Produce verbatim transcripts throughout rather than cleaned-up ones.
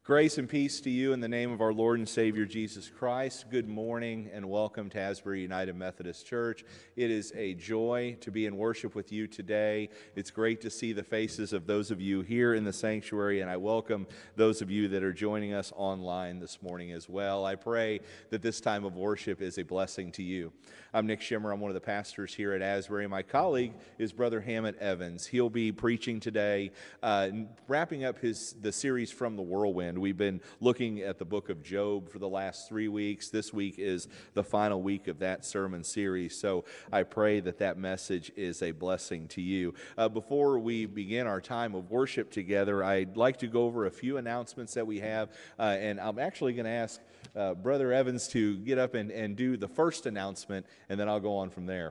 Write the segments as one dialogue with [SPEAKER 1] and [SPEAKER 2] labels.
[SPEAKER 1] Grace and peace to you in the name of our Lord and Savior Jesus Christ. Good morning and welcome to Asbury United Methodist Church. It is a joy to be in worship with you today. It's great to see the faces of those of you here in the sanctuary, and I welcome those of you that are joining us online this morning as well. I pray that this time of worship is a blessing to you. I'm Nick Schimmer. I'm one of the pastors here at Asbury. My colleague is Brother Hammett Evans. He'll be preaching today, uh, wrapping up his the series From the Whirlwind. We've been looking at the book of Job for the last three weeks. This week is the final week of that sermon series, so I pray that that message is a blessing to you. Uh, before we begin our time of worship together, I'd like to go over a few announcements that we have, uh, and I'm actually going to ask uh, Brother Evans to get up and, and do the first announcement, and then I'll go on from there.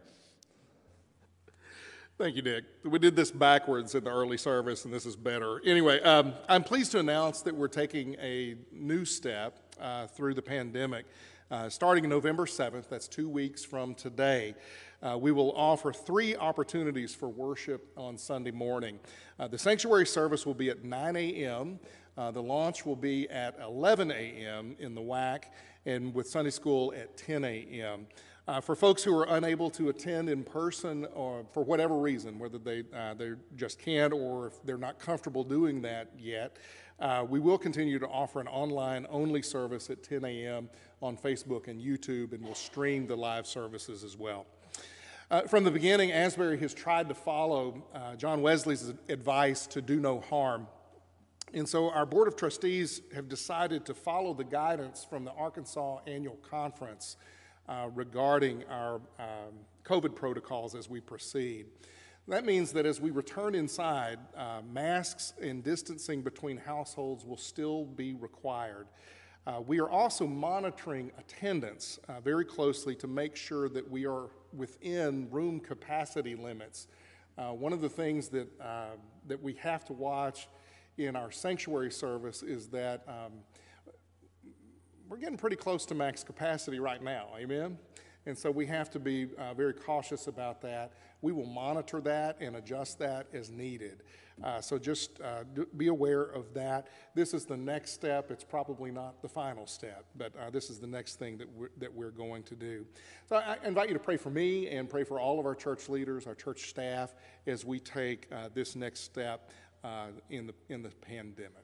[SPEAKER 2] Thank you, Nick. We did this backwards in the early service, and this is better. Anyway, um, I'm pleased to announce that we're taking a new step uh, through the pandemic. Uh, starting November seventh, that's two weeks from today, uh, we will offer three opportunities for worship on Sunday morning. Uh, the sanctuary service will be at nine a.m., uh, the launch will be at eleven a.m. in the W A C, and with Sunday school at ten a.m. Uh, for folks who are unable to attend in person or for whatever reason, whether they uh, they just can't or if they're not comfortable doing that yet, uh, we will continue to offer an online-only service at ten a.m. on Facebook and YouTube, and we'll stream the live services as well. Uh, from the beginning, Asbury has tried to follow uh, John Wesley's advice to do no harm. And so our Board of Trustees have decided to follow the guidance from the Arkansas Annual Conference Uh, regarding our um, COVID protocols as we proceed. That means that as we return inside, uh, masks and distancing between households will still be required. Uh, we are also monitoring attendance uh, very closely to make sure that we are within room capacity limits. Uh, one of the things that, uh, that we have to watch in our sanctuary service is that um, we're getting pretty close to max capacity right now, amen? And so we have to be uh, very cautious about that. We will monitor that and adjust that as needed. Uh, so just uh, be aware of that. This is the next step. It's probably not the final step, but uh, this is the next thing that we're, that we're going to do. So I invite you to pray for me and pray for all of our church leaders, our church staff, as we take uh, this next step uh, in the in the pandemic.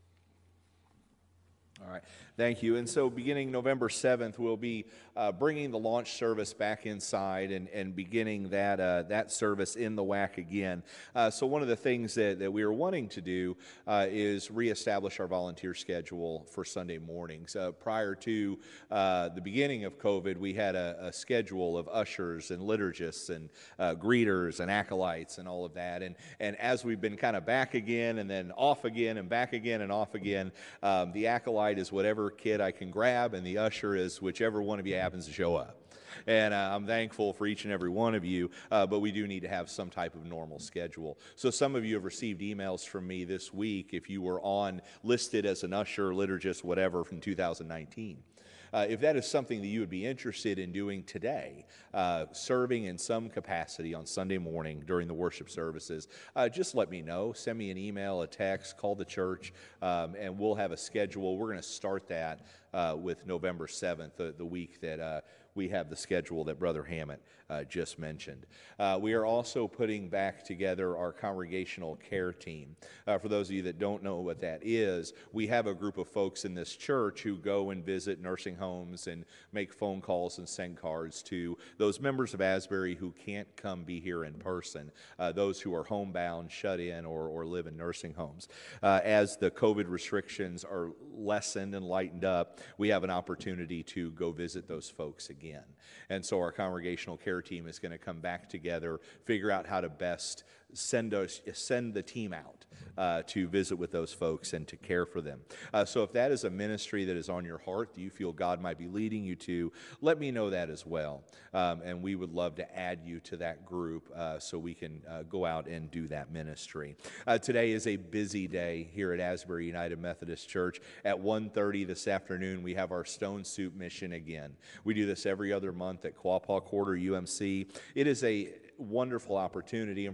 [SPEAKER 1] All right, thank you. And so beginning November seventh, we'll be uh, bringing the launch service back inside and, and beginning that uh, that service in the W A C again. Uh, so one of the things that, that we are wanting to do uh, is reestablish our volunteer schedule for Sunday mornings. Uh, prior to uh, the beginning of COVID, we had a, a schedule of ushers and liturgists and uh, greeters and acolytes and all of that. And, and as we've been kind of back again and then off again and back again and off again, um, the acolyte is whatever kid I can grab, and the usher is whichever one of you happens to show up. And uh, I'm thankful for each and every one of you, uh, but we do need to have some type of normal schedule. So some of you have received emails from me this week if you were on listed as an usher, liturgist, whatever from two thousand nineteen. Uh, if that is something that you would be interested in doing today, uh, serving in some capacity on Sunday morning during the worship services, uh, just let me know. Send me an email, a text, call the church, um, and we'll have a schedule. We're going to start that uh, with November seventh, the, the week that uh, we have the schedule that Brother Hammett uh, just mentioned. Uh, we are also putting back together our congregational care team. Uh, for those of you that don't know what that is, we have a group of folks in this church who go and visit nursing homes and make phone calls and send cards to those members of Asbury who can't come be here in person, uh, those who are homebound, shut in, or, or live in nursing homes. Uh, as the COVID restrictions are lessened and lightened up, we have an opportunity to go visit those folks again. Again. And so our congregational care team is going to come back together, figure out how to best send us send the team out uh, to visit with those folks and to care for them. Uh, so if that is a ministry that is on your heart that you feel God might be leading you to, let me know that as well. Um, and we would love to add you to that group uh, so we can uh, go out and do that ministry. Uh, today is a busy day here at Asbury United Methodist Church. At one thirty this afternoon, we have our Stone Soup Mission again. We do this every other month at Quapaw Quarter U M C. It is a wonderful opportunity, and for those of you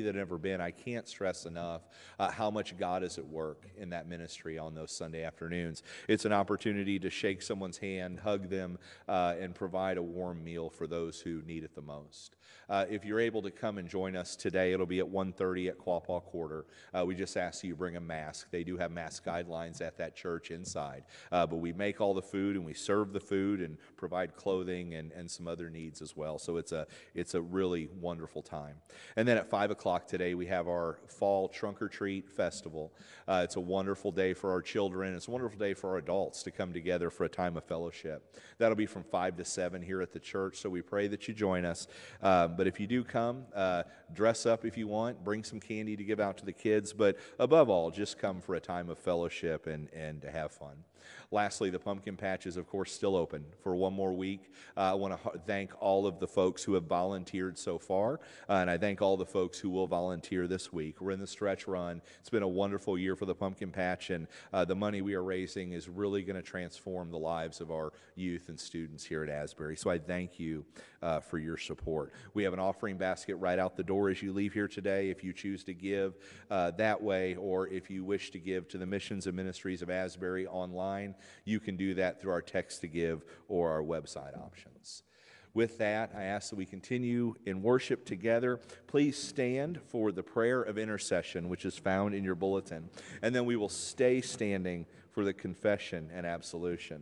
[SPEAKER 1] that have never been, I can't stress enough uh, how much God is at work in that ministry on those Sunday afternoons. It's an opportunity to shake someone's hand, hug them, uh, and provide a warm meal for those who need it the most. Uh, if you're able to come and join us today, it'll be at one thirty at Quapaw Quarter. Uh, we just ask you bring a mask. They do have mask guidelines at that church inside. Uh, but we make all the food and we serve the food and provide clothing and, and some other needs as well. So it's a it's a really wonderful time. And then at five o'clock today, we have our Fall Trunk or Treat Festival. Uh, it's a wonderful day for our children. It's a wonderful day for our adults to come together for a time of fellowship. That'll be from five to seven here at the church, so we pray that you join us. Um, but if you do come, uh, dress up if you want, bring some candy to give out to the kids, but above all, just come for a time of fellowship and, and to have fun. Lastly, the pumpkin patch is, of course, still open for one more week. Uh, I want to h- thank all of the folks who have volunteered so far, uh, and I thank all the folks who will volunteer this week. We're in the stretch run. It's been a wonderful year for the pumpkin patch, and uh, the money we are raising is really going to transform the lives of our youth and students here at Asbury. So I thank you uh, for your support. We have an offering basket right out the door as you leave here today. If you choose to give uh, that way, or if you wish to give to the Missions and Ministries of Asbury online, you can do that through our text to give or our website options. With that, I ask that we continue in worship together. Please stand for the prayer of intercession, which is found in your bulletin, and then we will stay standing for the confession and absolution.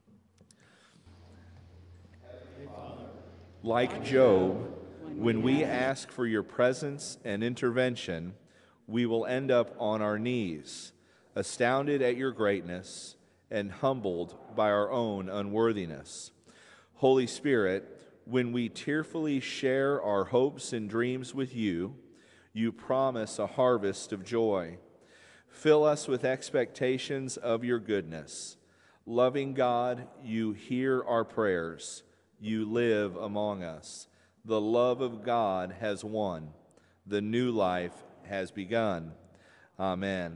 [SPEAKER 1] Like Job, when we ask for your presence and intervention, we will end up on our knees, astounded at your greatness and humbled by our own unworthiness. Holy Spirit, when we tearfully share our hopes and dreams with you, you promise a harvest of joy. Fill us with expectations of your goodness. Loving God, you hear our prayers. You live among us. The love of God has won. The new life has begun. Amen.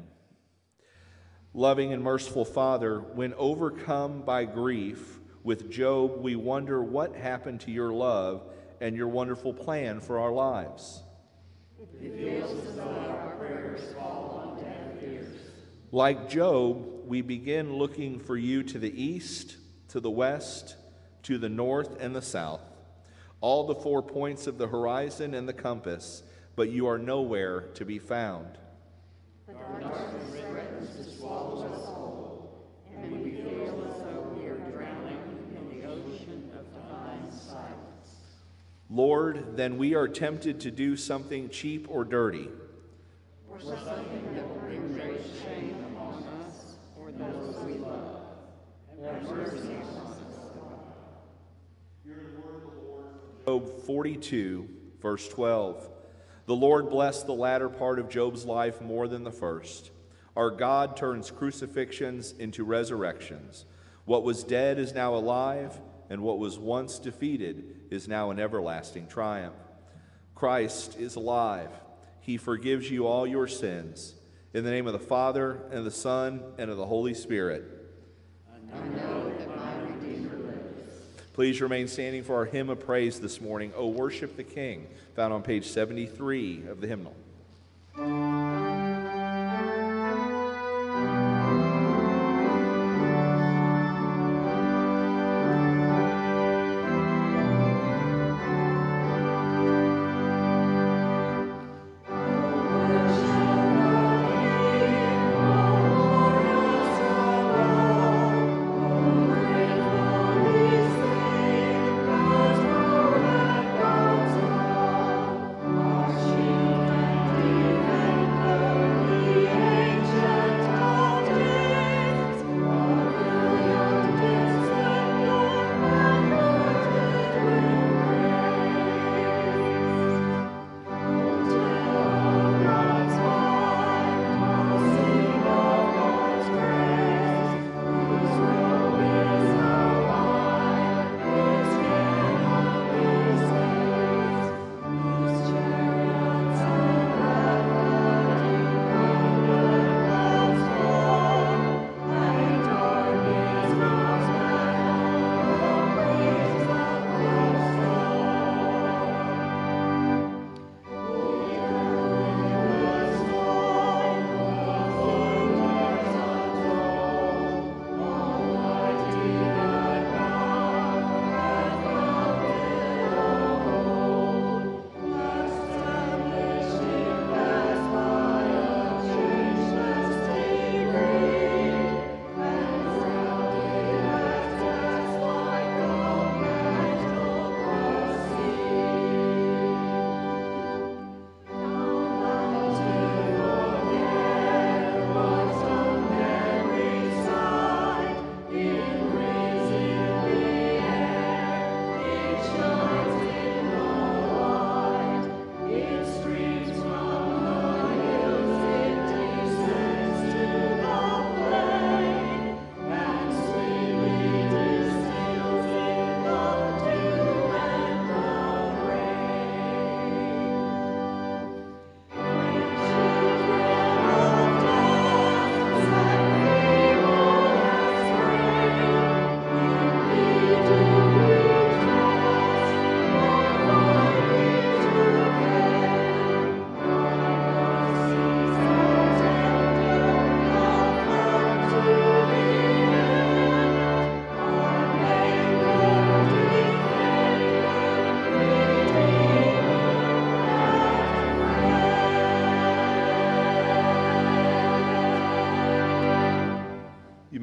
[SPEAKER 1] Loving and merciful Father, when overcome by grief, with Job, we wonder what happened to your love and your wonderful plan for our lives. It feels as though our prayers fall on deaf ears. Like Job, we begin looking for you to the east, to the west, to the north and the south, all the four points of the horizon and the compass, but you are nowhere to be found. The darkness threatens to swallow us whole, and we feel as though we are drowning in the ocean of divine silence. Lord, then we are tempted to do something cheap or dirty. Or something that will bring great shame among us or those we love. Have mercy upon us, God. Hear the word of the Lord. Job forty-two, verse twelve. The Lord blessed the latter part of Job's life more than the first. Our God turns crucifixions into resurrections. What was dead is now alive, and what was once defeated is now an everlasting triumph. Christ is alive. He forgives you all your sins. In the name of the Father, and of the Son, and of the Holy Spirit. I know that my Redeemer lives. Please remain standing for our hymn of praise this morning, O Worship the King, found on page seventy-three of the hymnal.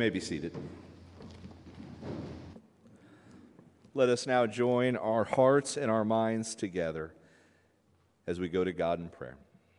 [SPEAKER 1] may be seated. Let us now join our hearts and our minds together as we go to God in prayer.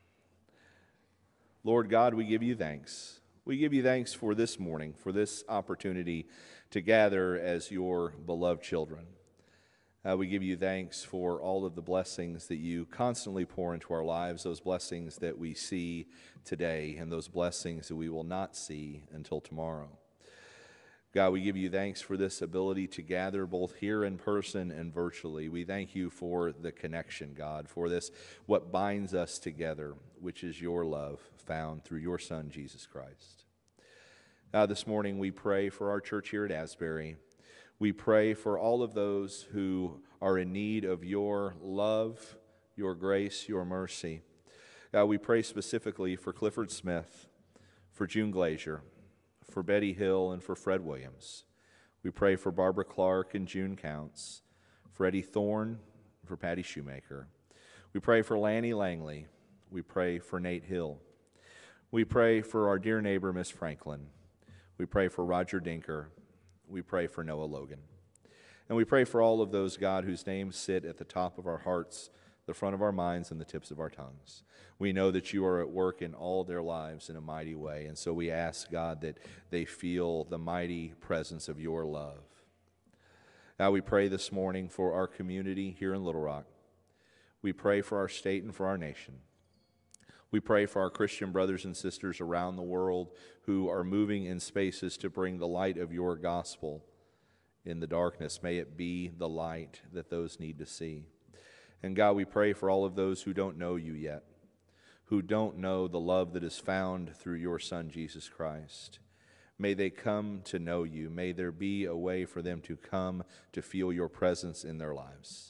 [SPEAKER 1] Lord God, we give you thanks. We give you thanks for this morning, for this opportunity to gather as your beloved children. Uh, we give you thanks for all of the blessings that you constantly pour into our lives, those blessings that we see today and those blessings that we will not see until tomorrow. God, we give you thanks for this ability to gather both here in person and virtually. We thank you for the connection, God, for this, what binds us together, which is your love found through your Son, Jesus Christ. Uh, this morning we pray for our church here at Asbury. We pray for all of those who are in need of your love, your grace, your mercy. God, we pray specifically for Clifford Smith, for June Glazier, for Betty Hill, and for Fred Williams. We pray for Barbara Clark and June Counts, for Eddie Thorne, and for Patty Shoemaker. We pray for Lanny Langley. We pray for Nate Hill. We pray for our dear neighbor, Miss Franklin. We pray for Roger Dinker. We pray for Noah Logan. And we pray for all of those, God, whose names sit at the top of our hearts, the front of our minds, and the tips of our tongues. We know that you are at work in all their lives in a mighty way, and so we ask, God, that they feel the mighty presence of your love. Now we pray this morning for our community here in Little Rock. We pray for our state and for our nation. We pray for our Christian brothers and sisters around the world who are moving in spaces to bring the light of your gospel in the darkness. May it be the light that those need to see. And God, we pray for all of those who don't know you yet, who don't know the love that is found through your Son, Jesus Christ. May they come to know you. May there be a way for them to come to feel your presence in their lives.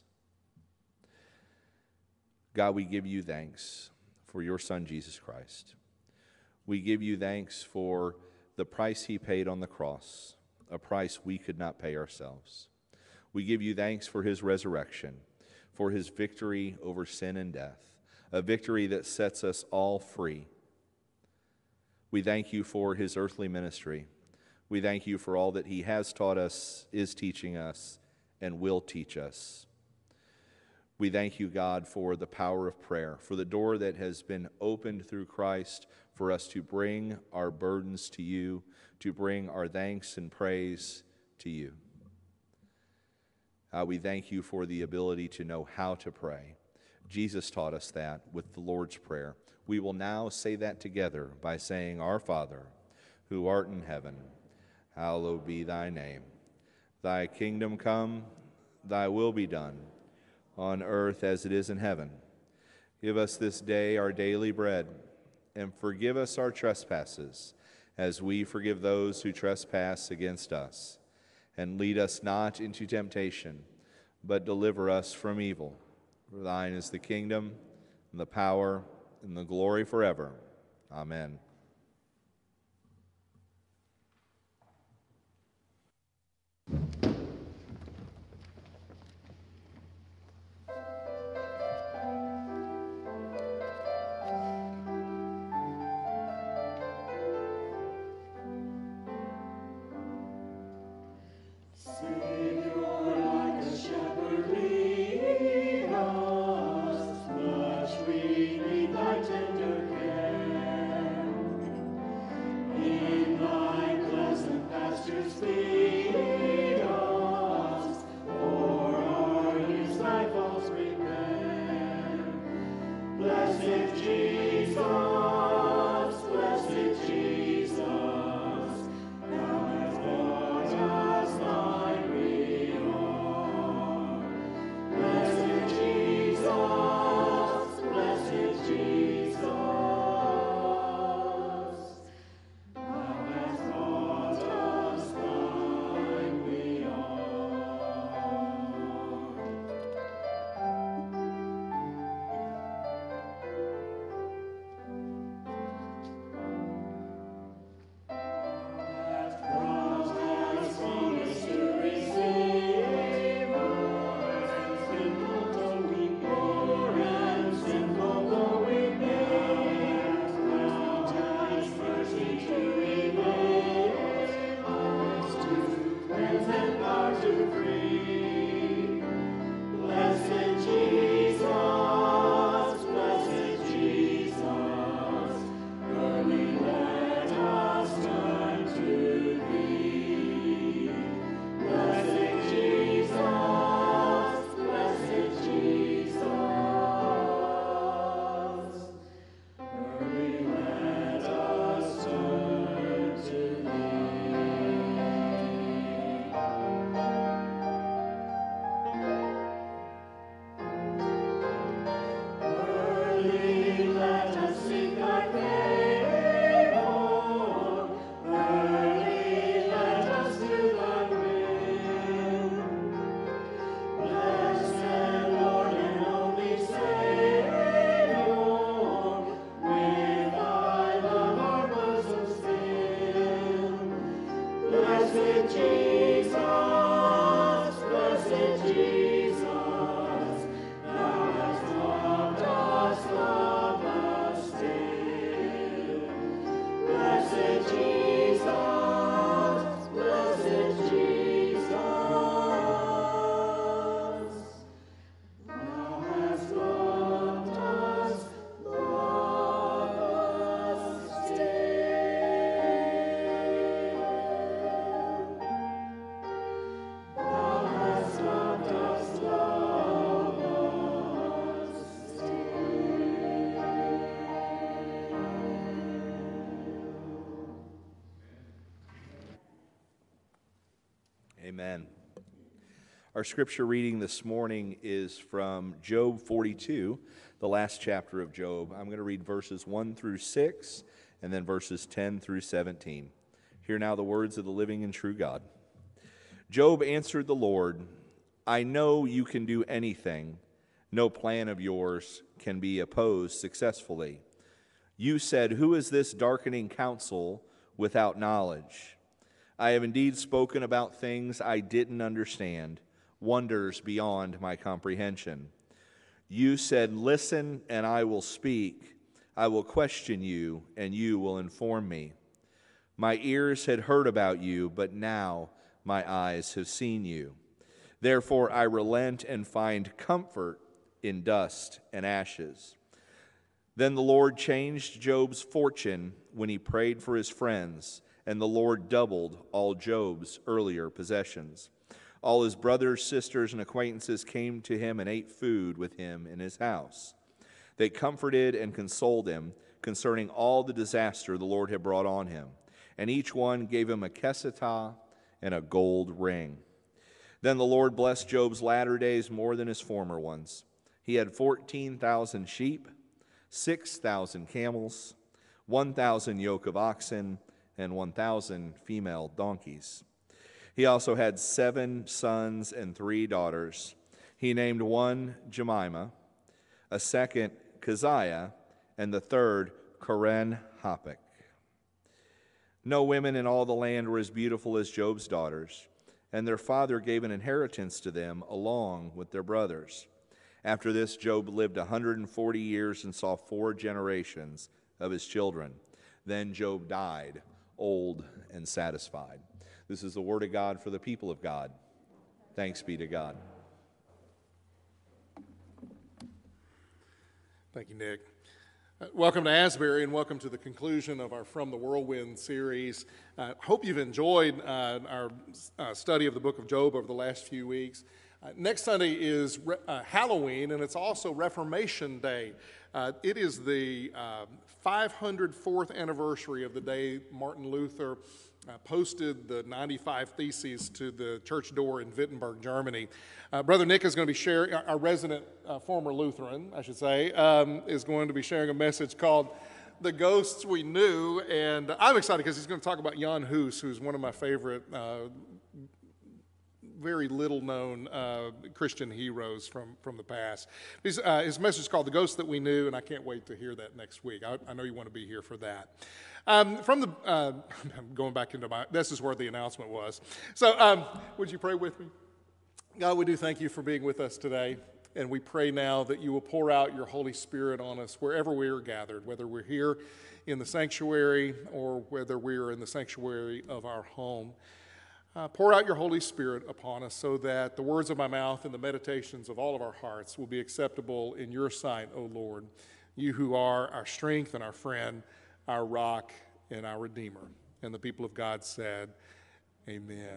[SPEAKER 1] God, we give you thanks for your Son, Jesus Christ. We give you thanks for the price he paid on the cross, a price we could not pay ourselves. We give you thanks for his resurrection, for his victory over sin and death, a victory that sets us all free. We thank you for his earthly ministry. We thank you for all that he has taught us, is teaching us, and will teach us. We thank you, God, for the power of prayer, for the door that has been opened through Christ for us to bring our burdens to you, to bring our thanks and praise to you. Uh, we thank you for the ability to know how to pray. Jesus taught us that with the Lord's Prayer. We will now say that together by saying, Our Father, who art in heaven, hallowed be thy name. Thy kingdom come, thy will be done, on earth as it is in heaven. Give us this day our daily bread, and forgive us our trespasses, as we forgive those who trespass against us. And lead us not into temptation, but deliver us from evil. For thine is the kingdom, and the power, and the glory forever. Amen. Amen. Our scripture reading this morning is from Job forty-two, the last chapter of Job. I'm going to read verses one through six and then verses ten through seventeen. Hear now the words of the living and true God. Job answered the Lord, I know you can do anything. No plan of yours can be opposed successfully. You said, who is this darkening counsel without knowledge? I have indeed spoken about things I didn't understand, wonders beyond my comprehension. You said, listen, and I will speak. I will question you, and you will inform me. My ears had heard about you, but now my eyes have seen you. Therefore I relent and find comfort in dust and ashes. Then the Lord changed Job's fortune when he prayed for his friends, and the Lord doubled all Job's earlier possessions. All his brothers, sisters, and acquaintances came to him and ate food with him in his house. They comforted and consoled him concerning all the disaster the Lord had brought on him, and each one gave him a kesitah and a gold ring. Then the Lord blessed Job's latter days more than his former ones. He had fourteen thousand sheep, six thousand camels, one thousand yoke of oxen, and one thousand female donkeys. He also had seven sons and three daughters. He named one Jemimah, a second Keziah, and the third Keren-Happuch. No women in all the land were as beautiful as Job's daughters, and their father gave an inheritance to them along with their brothers. After this, Job lived one hundred forty years and saw four generations of his children. Then Job died, old and satisfied. This is the word of God for the people of God. Thanks be to God.
[SPEAKER 2] Thank you, Nick. Uh, welcome to Asbury, and welcome to the conclusion of our From the Whirlwind series. I uh, hope you've enjoyed uh, our uh, study of the book of Job over the last few weeks. Uh, next Sunday is Re- uh, Halloween, and it's also Reformation Day. Uh, it is the uh, five hundred fourth anniversary of the day Martin Luther uh, posted the ninety-five Theses to the church door in Wittenberg, Germany. Uh, Brother Nick is going to be sharing, our resident uh, former Lutheran, I should say, um, is going to be sharing a message called The Ghosts We Knew, and I'm excited because he's going to talk about Jan Hus, who's one of my favorite uh, very little-known uh, Christian heroes from, from the past. His, uh, his message is called The Ghosts That We Knew, and I can't wait to hear that next week. I, I know you want to be here for that. Um, from the, uh, I'm going back into my, this is where the announcement was. So um, would you pray with me? God, we do thank you for being with us today, and we pray now that you will pour out your Holy Spirit on us wherever we are gathered, whether we're here in the sanctuary or whether we're in the sanctuary of our home. Uh, pour out your Holy Spirit upon us so that the words of my mouth and the meditations of all of our hearts will be acceptable in your sight, O Lord, you who are our strength and our friend, our rock and our Redeemer. And the people of God said, amen.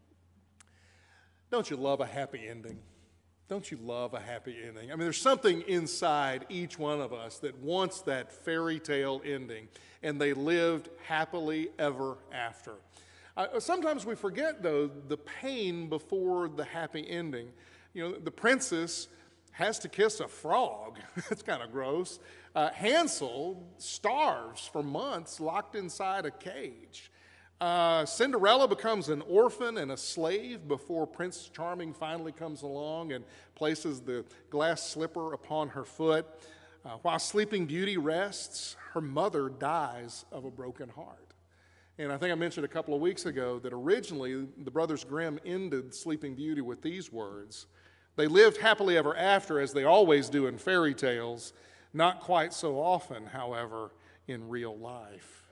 [SPEAKER 2] Don't you love a happy ending? Don't you love a happy ending? I mean, there's something inside each one of us that wants that fairy tale ending, and they lived happily ever after. Uh, sometimes we forget, though, the pain before the happy ending. You know, the princess has to kiss a frog. That's kind of gross. Uh, Hansel starves for months locked inside a cage. Uh, Cinderella becomes an orphan and a slave before Prince Charming finally comes along and places the glass slipper upon her foot. Uh, while Sleeping Beauty rests, her mother dies of a broken heart. And I think I mentioned a couple of weeks ago that originally the Brothers Grimm ended Sleeping Beauty with these words. They lived happily ever after, as they always do in fairy tales, not quite so often, however, in real life.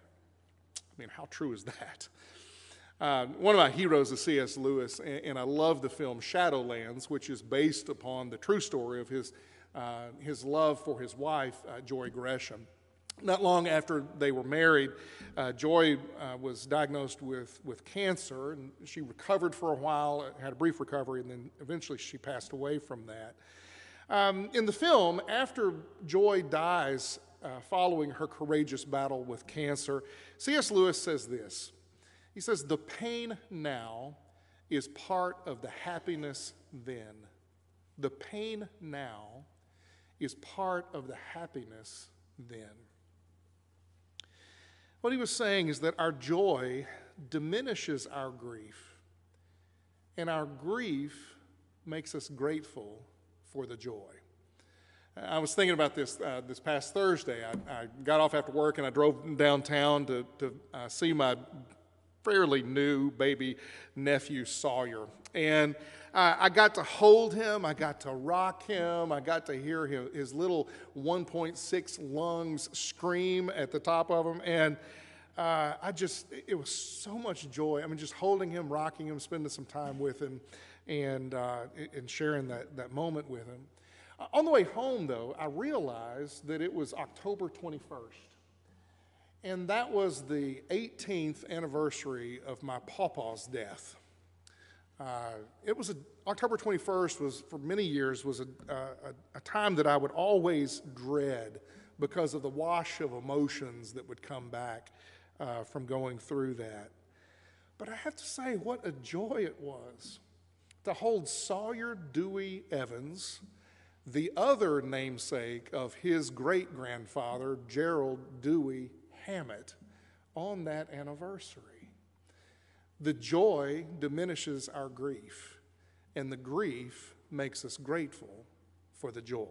[SPEAKER 2] I mean, how true is that? Uh, one of my heroes is C S Lewis, and, and I love the film Shadowlands, which is based upon the true story of his, uh, his love for his wife, uh, Joy Gresham. Not long after they were married, uh, Joy uh, was diagnosed with, with cancer, and she recovered for a while, had a brief recovery, and then eventually she passed away from that. Um, in the film, after Joy dies uh, following her courageous battle with cancer, C S Lewis says this. He says, "The pain now is part of the happiness then. The pain now is part of the happiness then. What he was saying is that our joy diminishes our grief, and our grief makes us grateful for the joy. I was thinking about this uh, this past Thursday. I, I got off after work and I drove downtown to, to uh, see my fairly new baby nephew Sawyer. And uh, I got to hold him, I got to rock him, I got to hear his, his little one point six lungs scream at the top of him. And uh, I just, it was so much joy. I mean, just holding him, rocking him, spending some time with him, and, uh, and sharing that, that moment with him. On the way home, though, I realized that it was October twenty-first. And that was the eighteenth anniversary of my pawpaw's death. Uh, it was a, October twenty-first was, for many years, was a, a, a time that I would always dread because of the wash of emotions that would come back uh, from going through that. But I have to say, what a joy it was to hold Sawyer Dewey Evans, the other namesake of his great-grandfather, Gerald Dewey Hammett, on that anniversary. The joy diminishes our grief, and the grief makes us grateful for the joy.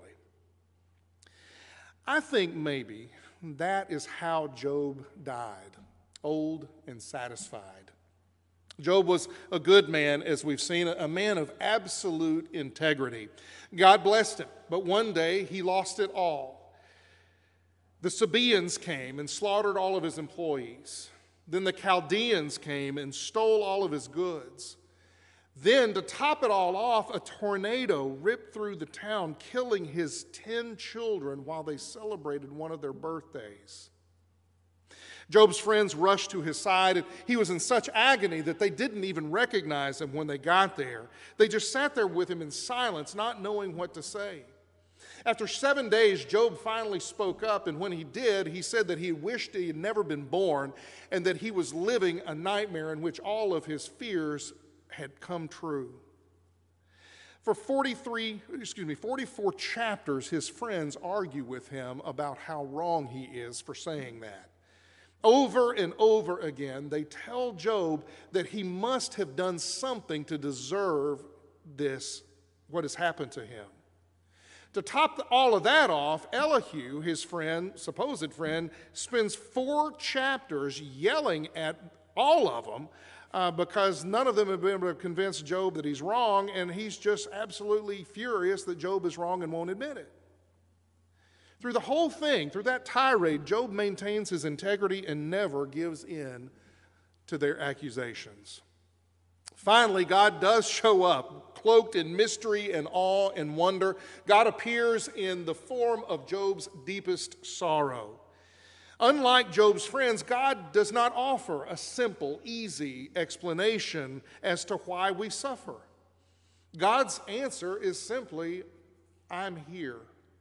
[SPEAKER 2] I think maybe that is how Job died, old and satisfied. Job was a good man, as we've seen, a man of absolute integrity. God blessed him, but one day he lost it all. The Sabaeans came and slaughtered all of his employees. Then the Chaldeans came and stole all of his goods. Then, to top it all off, a tornado ripped through the town, killing his ten children while they celebrated one of their birthdays. Job's friends rushed to his side, and he was in such agony that they didn't even recognize him when they got there. They just sat there with him in silence, not knowing what to say. After seven days, Job finally spoke up, and when he did, he said that he wished he had never been born and that he was living a nightmare in which all of his fears had come true. For forty-three, excuse me, forty-four chapters, his friends argue with him about how wrong he is for saying that. Over and over again, they tell Job that he must have done something to deserve this, what has happened to him. To top all of that off, Elihu, his friend, supposed friend, spends four chapters yelling at all of them uh, because none of them have been able to convince Job that he's wrong, and he's just absolutely furious that Job is wrong and won't admit it. Through the whole thing, through that tirade, Job maintains his integrity and never gives in to their accusations. Finally, God does show up, cloaked in mystery and awe and wonder. God appears in the form of Job's deepest sorrow. Unlike Job's friends, God does not offer a simple, easy explanation as to why we suffer. God's answer is simply, I'm here.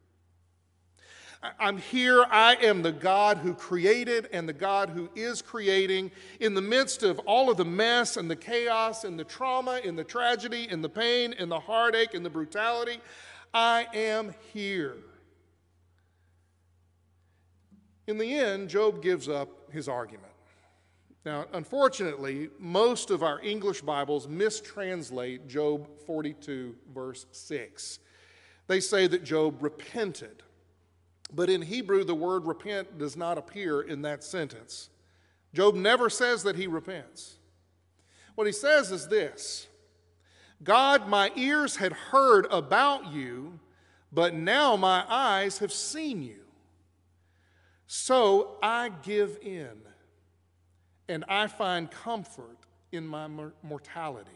[SPEAKER 2] I'm here. I am the God who created and the God who is creating. In the midst of all of the mess and the chaos and the trauma and the tragedy and the pain and the heartache and the brutality, I am here. In the end, Job gives up his argument. Now, unfortunately, most of our English Bibles mistranslate Job forty-two, verse six. They say that Job repented. But in Hebrew, the word repent does not appear in that sentence. Job never says that he repents. What he says is this: God, my ears had heard about you, but now my eyes have seen you. So I give in, and I find comfort in my mortality.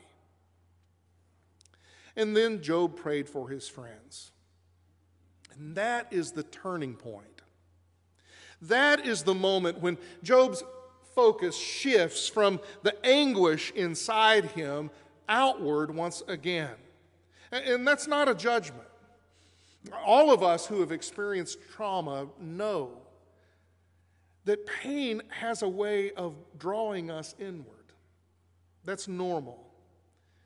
[SPEAKER 2] And then Job prayed for his friends. And that is the turning point. That is the moment when Job's focus shifts from the anguish inside him outward once again. And that's not a judgment. All of us who have experienced trauma know that pain has a way of drawing us inward. That's normal.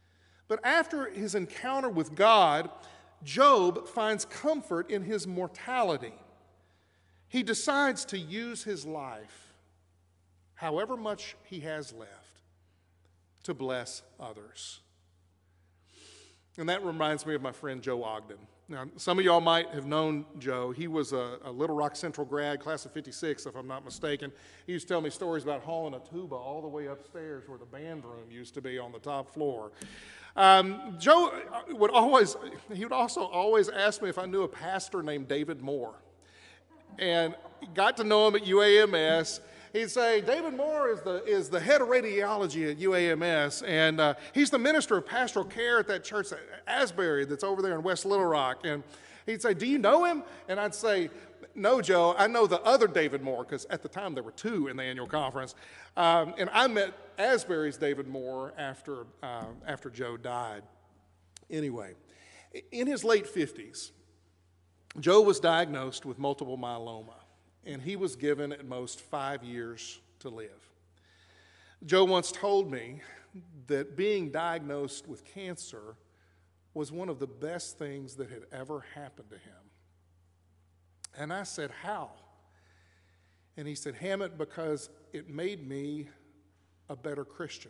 [SPEAKER 2] But after his encounter with God, Job finds comfort in his mortality. He decides to use his life, however much he has left, to bless others. And that reminds me of my friend Joe Ogden. Now, some of y'all might have known Joe. He was a, a Little Rock Central grad, class of fifty-six, if I'm not mistaken. He used to tell me stories about hauling a tuba all the way upstairs where the band room used to be on the top floor. Um, Joe would always, he would also always ask me if I knew a pastor named David Moore. And got to know him at U A M S. He'd say, David Moore is the, is the head of radiology at U A M S, and uh, he's the minister of pastoral care at that church, Asbury, that's over there in West Little Rock. And he'd say, do you know him? And I'd say, no, Joe, I know the other David Moore, because at the time there were two in the annual conference. Um, and I met Asbury's David Moore after, uh, after Joe died. Anyway, in his late fifties, Joe was diagnosed with multiple myeloma, and he was given at most five years to live. Joe once told me that being diagnosed with cancer was one of the best things that had ever happened to him. And I said, how? And he said, Hammett, because it made me a better Christian.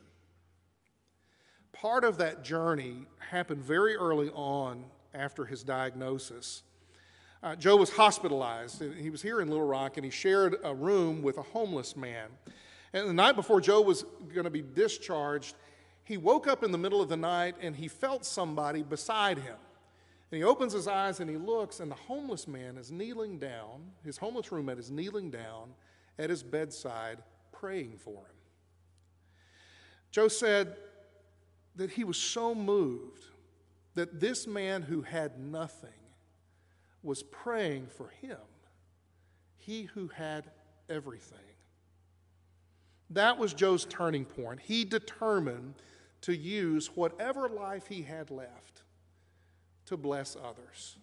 [SPEAKER 2] Part of that journey happened very early on after his diagnosis. Uh, Joe was hospitalized. He was here in Little Rock, and he shared a room with a homeless man. And the night before Joe was going to be discharged, he woke up in the middle of the night, and he felt somebody beside him. And he opens his eyes, and he looks, and the homeless man is kneeling down, his homeless roommate is kneeling down at his bedside, praying for him. Joe said that he was so moved that this man who had nothing was praying for him, he who had everything. That was Joe's turning point. He determined to use whatever life he had left to bless others.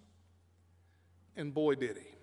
[SPEAKER 2] And boy, did he.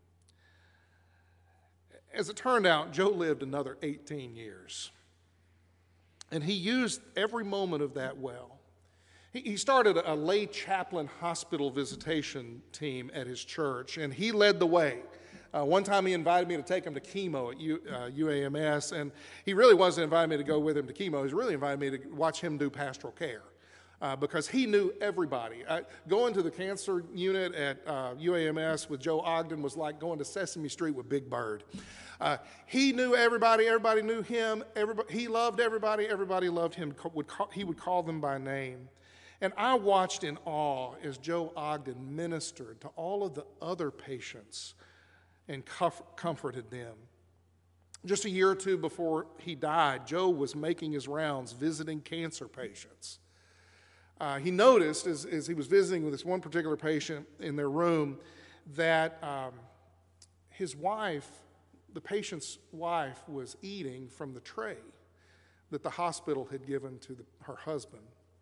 [SPEAKER 2] As it turned out, Joe lived another eighteen years. And he used every moment of that well. He started a lay chaplain hospital visitation team at his church, and he led the way. Uh, one time he invited me to take him to chemo at U, uh, U A M S, and he really wasn't inviting me to go with him to chemo. He was really inviting me to watch him do pastoral care uh, because he knew everybody. Uh, going to the cancer unit at uh, U A M S with Joe Ogden was like going to Sesame Street with Big Bird. Uh, he knew everybody. Everybody knew him. Everybody, he loved everybody. Everybody loved him. Would call, he would call them by name. And I watched in awe as Joe Ogden ministered to all of the other patients and comforted them. Just a year or two before he died, Joe was making his rounds visiting cancer patients. Uh, he noticed as, as he was visiting with this one particular patient in their room that um, his wife, the patient's wife, was eating from the tray that the hospital had given to the, her husband.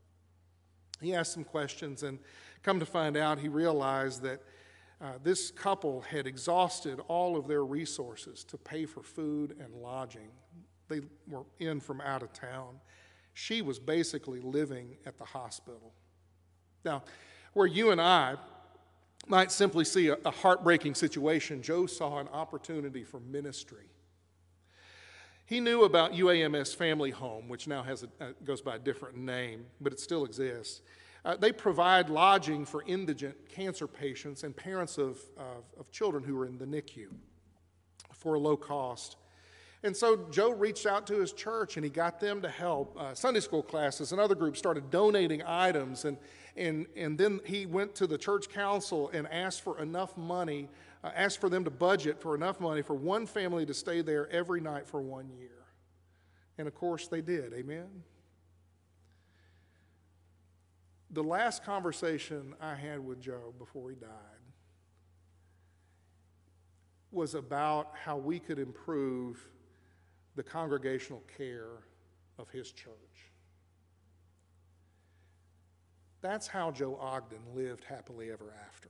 [SPEAKER 2] He asked some questions, and come to find out, he realized that uh, this couple had exhausted all of their resources to pay for food and lodging. They were in from out of town. She was basically living at the hospital. Now, where you and I might simply see a, a heartbreaking situation, Joe saw an opportunity for ministry. He knew about U A M S Family Home, which now has a, uh, goes by a different name, but it still exists. Uh, they provide lodging for indigent cancer patients and parents of, of, of children who are in the N I C U for a low cost. And so Joe reached out to his church, and he got them to help. Uh, Sunday school classes and other groups started donating items, and, and, and then he went to the church council and asked for enough money Uh, asked for them to budget for enough money for one family to stay there every night for one year. And of course they did, amen? The last conversation I had with Joe before he died was about how we could improve the congregational care of his church. That's how Joe Ogden lived happily ever after.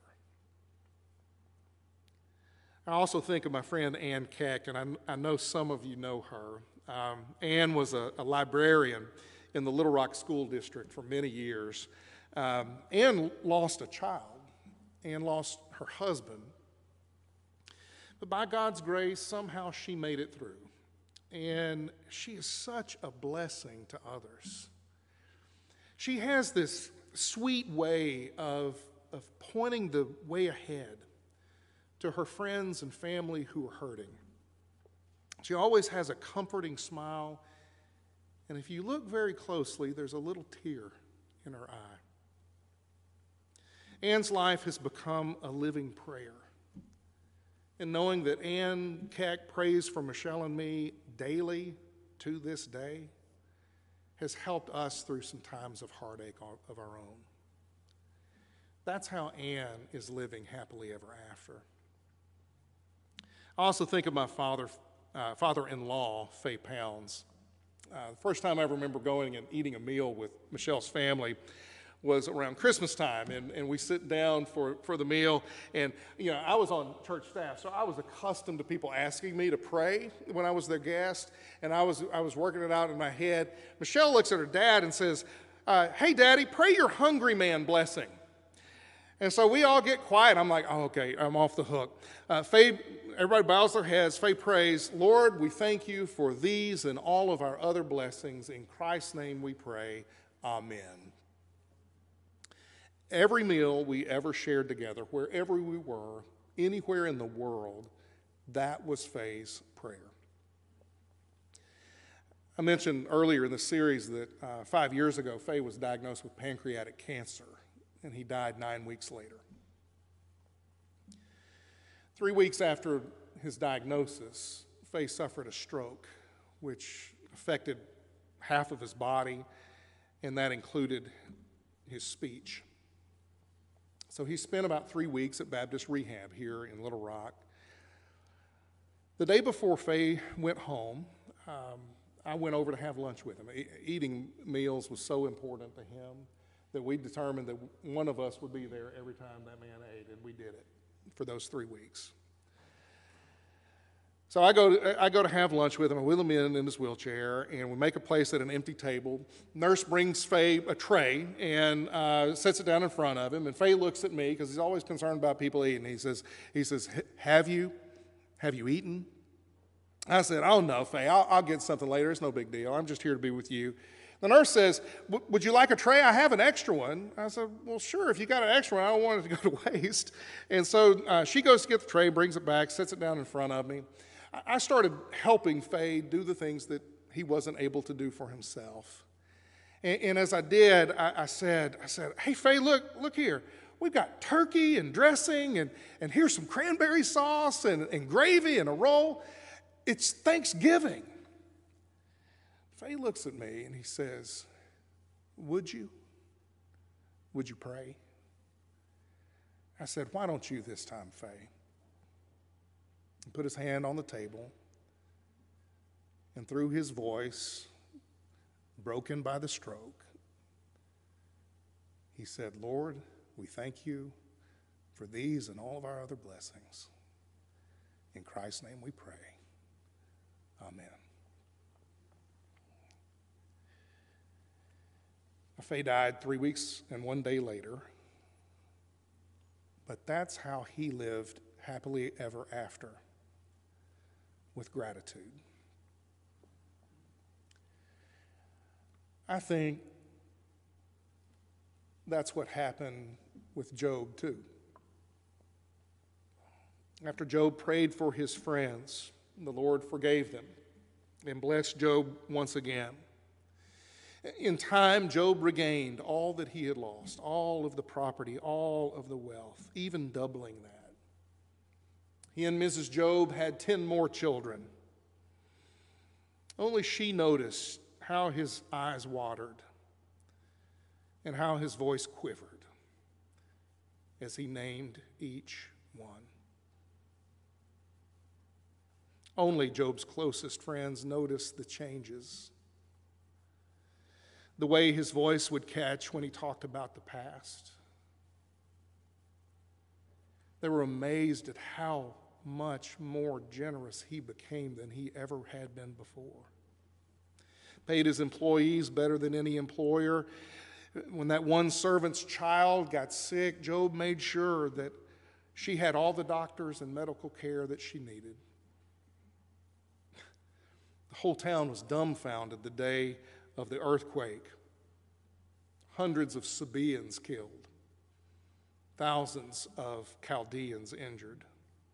[SPEAKER 2] I also think of my friend Ann Keck, and I, I know some of you know her. Um, Ann was a, a librarian in the Little Rock School District for many years. Um, Ann lost a child. Ann lost her husband. But by God's grace, somehow she made it through. And she is such a blessing to others. She has this sweet way of, of pointing the way ahead to her friends and family who are hurting. She always has a comforting smile, and if you look very closely, there's a little tear in her eye. Ann's life has become a living prayer. And knowing that Ann Keck prays for Michelle and me daily to this day has helped us through some times of heartache of our own. That's how Ann is living happily ever after. I also think of my father, uh, father-in-law, Fay Pounds. Uh, the first time I remember going and eating a meal with Michelle's family was around Christmas time, and, and we sit down for, for the meal, and you know, I was on church staff, so I was accustomed to people asking me to pray when I was their guest, and I was, I was working it out in my head. Michelle looks at her dad and says, uh, hey, Daddy, pray your hungry man blessing. And so we all get quiet. I'm like, oh, okay, I'm off the hook. Uh, Faye, everybody bows their heads. Faye prays, Lord, we thank you for these and all of our other blessings. In Christ's name we pray, amen. Every meal we ever shared together, wherever we were, anywhere in the world, that was Faye's prayer. I mentioned earlier in the series that uh, five years ago, Faye was diagnosed with pancreatic cancer, and he died nine weeks later. Three weeks after his diagnosis, Faye suffered a stroke, which affected half of his body, and that included his speech. So he spent about three weeks at Baptist Rehab here in Little Rock. The day before Faye went home, um, I went over to have lunch with him. E- eating meals was so important to him that we determined that one of us would be there every time that man ate, and we did it for those three weeks. So I go to, I go to have lunch with him. I wheel him in in his wheelchair, and we make a place at an empty table. Nurse brings Faye a tray and uh, sets it down in front of him. And Faye looks at me because he's always concerned about people eating. He says, "He says, have you, have you eaten?" I said, "Oh no, Faye, I'll, I'll get something later. It's no big deal. I'm just here to be with you." The nurse says, "Would you like a tray? I have an extra one." I said, "Well, sure. If you got an extra one, I don't want it to go to waste." And so uh, she goes to get the tray, brings it back, sets it down in front of me. I started helping Faye do the things that he wasn't able to do for himself. And, and as I did, I, I said, I said, "Hey, Faye, look, look here. We've got turkey and dressing, and, and here's some cranberry sauce and, and gravy and a roll. It's Thanksgiving." Faye looks at me and he says, "Would you? Would you pray?" I said, "Why don't you this time, Faye?" He put his hand on the table, and through his voice, broken by the stroke, he said, "Lord, we thank you for these and all of our other blessings. In Christ's name we pray. Amen." Faye died three weeks and one day later, but that's how he lived happily ever after, with gratitude. I think that's what happened with Job too. After Job prayed for his friends, the Lord forgave them and blessed Job once again. In time, Job regained all that he had lost, all of the property, all of the wealth, even doubling that. He and Missus Job had ten more children. Only she noticed how his eyes watered and how his voice quivered as he named each one. Only Job's closest friends noticed the changes. The way his voice would catch when he talked about the past. They were amazed at how much more generous he became than he ever had been before. paid his employees better than any employer. When that one servant's child got sick, Job made sure that she had all the doctors and medical care that she needed. The whole town was dumbfounded the day of the earthquake. Hundreds of Sabaeans killed, thousands of Chaldeans injured.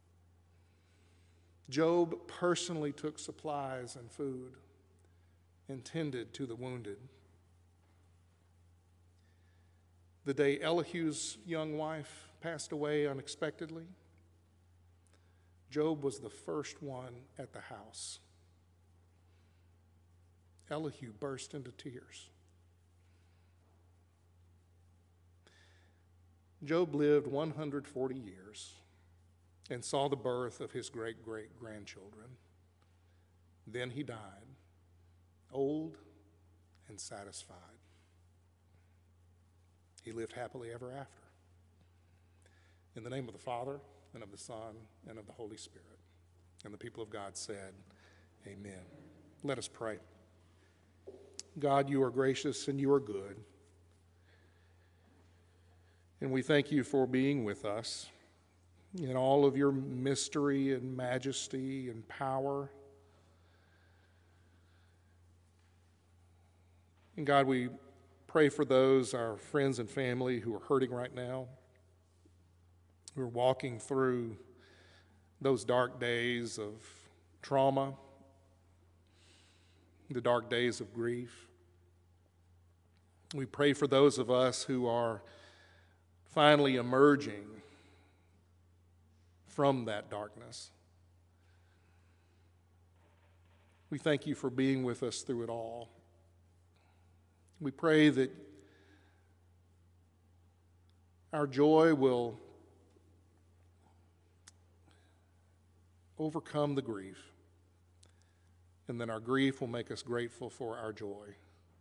[SPEAKER 2] Job personally took supplies and food and tended to the wounded. The day Elihu's young wife passed away unexpectedly, Job was the first one at the house. Elihu burst into tears. Job lived one hundred forty years and saw the birth of his great-great-grandchildren. Then he died, old and satisfied. He lived happily ever after. In the name of the Father, and of the Son, and of the Holy Spirit. And the people of God said, amen. Let us pray. God, you are gracious and you are good. And we thank you for being with us in all of your mystery and majesty and power. And God, we pray for those, our friends and family, who are hurting right now, who are walking through those dark days of trauma, the dark days of grief. We pray for those of us who are finally emerging from that darkness. We thank you for being with us through it all. We pray that our joy will overcome the grief, and then our grief will make us grateful for our joy.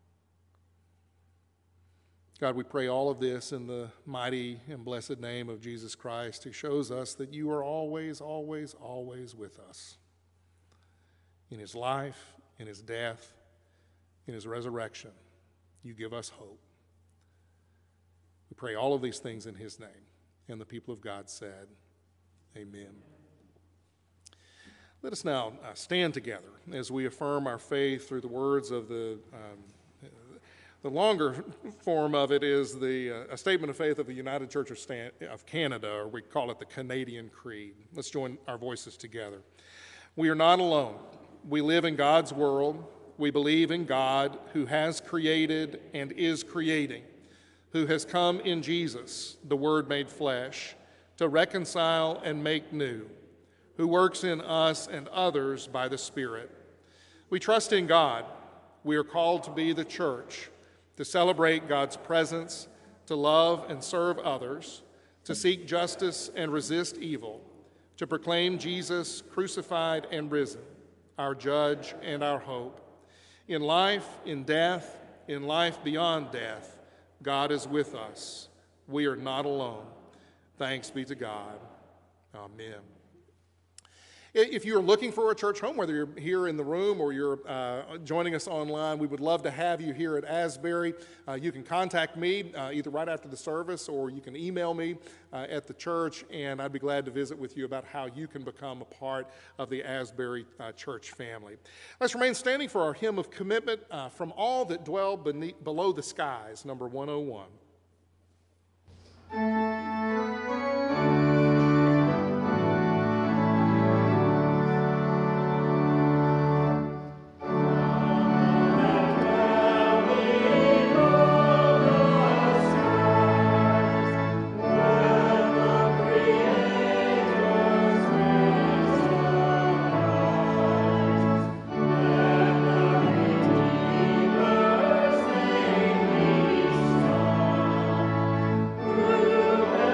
[SPEAKER 2] God, we pray all of this in the mighty and blessed name of Jesus Christ, who shows us that you are always, always, always with us. In his life, in his death, in his resurrection, you give us hope. We pray all of these things in his name. And the people of God said, amen. Let us now uh, stand together as we affirm our faith through the words of the um, The longer form of it is the, uh, a statement of faith of the United Church of, Stan- of Canada, or we call it the Canadian Creed. Let's join our voices together. We are not alone. We live in God's world. We believe in God, who has created and is creating, who has come in Jesus, the Word made flesh, to reconcile and make new, who works in us and others by the Spirit. We trust in God. We are called to be the church, to celebrate God's presence, to love and serve others, to seek justice and resist evil, to proclaim Jesus crucified and risen, our judge and our hope. In life, in death, in life beyond death, God is with us. We are not alone. Thanks be to God. Amen. If you're looking for a church home, whether you're here in the room or you're uh, joining us online, we would love to have you here at Asbury. Uh, you can contact me uh, either right after the service, or you can email me uh, at the church, and I'd be glad to visit with you about how you can become a part of the Asbury uh, church family. Let's remain standing for our hymn of commitment, uh, From All That Dwell Beneath, Below the Skies, number one oh one.
[SPEAKER 3] Through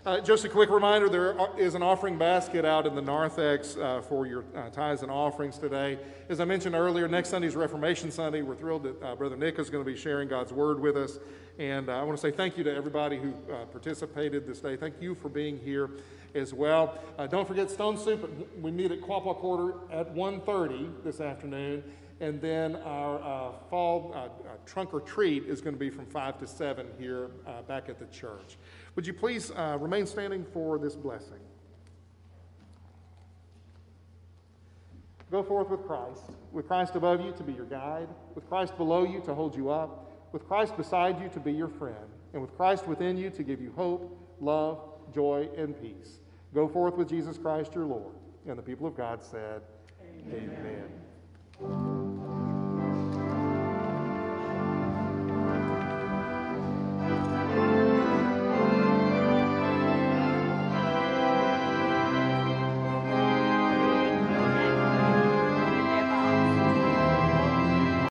[SPEAKER 2] Uh, just a quick reminder, there is an offering basket out in the narthex uh, for your uh, tithes and offerings today. As I mentioned earlier, next Sunday is Reformation Sunday. We're thrilled that uh, Brother Nick is going to be sharing God's Word with us. And uh, I want to say thank you to everybody who uh, participated this day. Thank you for being here as well. Uh, don't forget Stone Soup. We meet at Quapaw Quarter at one thirty this afternoon. And then our uh, fall uh, uh, trunk or treat is going to be from five to seven here uh, back at the church. Would you please uh, remain standing for this blessing? Go forth with Christ, with Christ above you to be your guide, with Christ below you to hold you up, with Christ beside you to be your friend, and with Christ within you to give you hope, love, joy, and peace. Go forth with Jesus Christ your Lord. And the people of God said, Amen. Amen.